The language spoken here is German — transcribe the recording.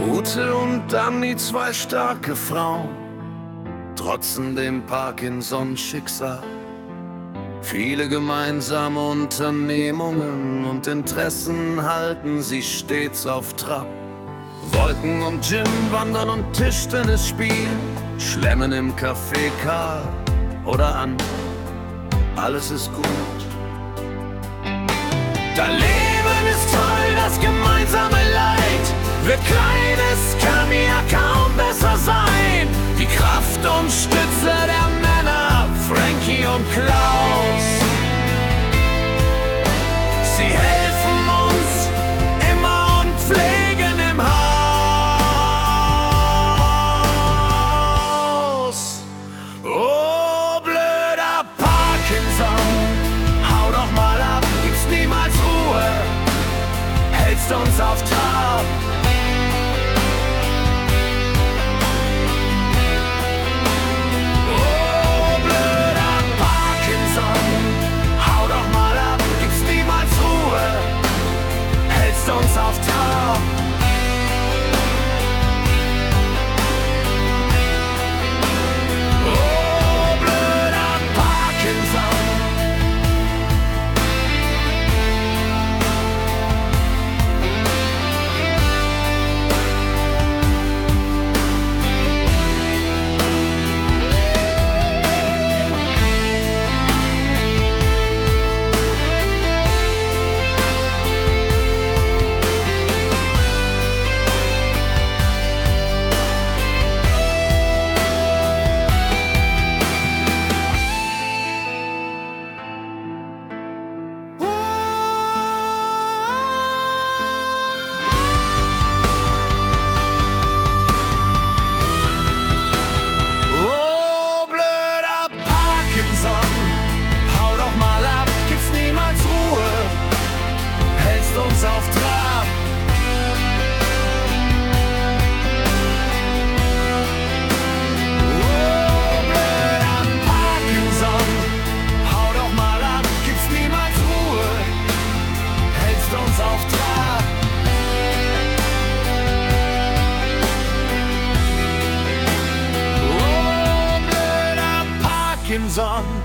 Ute und Dani, zwei starke Frauen, trotzen dem Parkinson-Schicksal. Viele gemeinsame Unternehmungen und Interessen halten sie stets auf Trab. Wolken und Gym, Wandern und Tischtennis spielen, Schlemmen im Café Karl oder an, alles ist gut. Da Leben ist toll, das gemeinsame Leid wird klein, es kann ja kaum besser sein. Die Kraft und Stütze der Männer, Frankie und Klaus. Sie helfen uns immer und pflegen im Haus. Oh, blöder Parkinson, hau doch mal ab, gibst niemals Ruhe, hältst uns auf Trab. Uns auf Trab. Oh, blöder Parkinson. Uns auf Trab. Oh, blöder Parkinson, hau doch mal ab, gibst niemals Ruhe, hältst uns auf Trab. Oh, blöder Parkinson.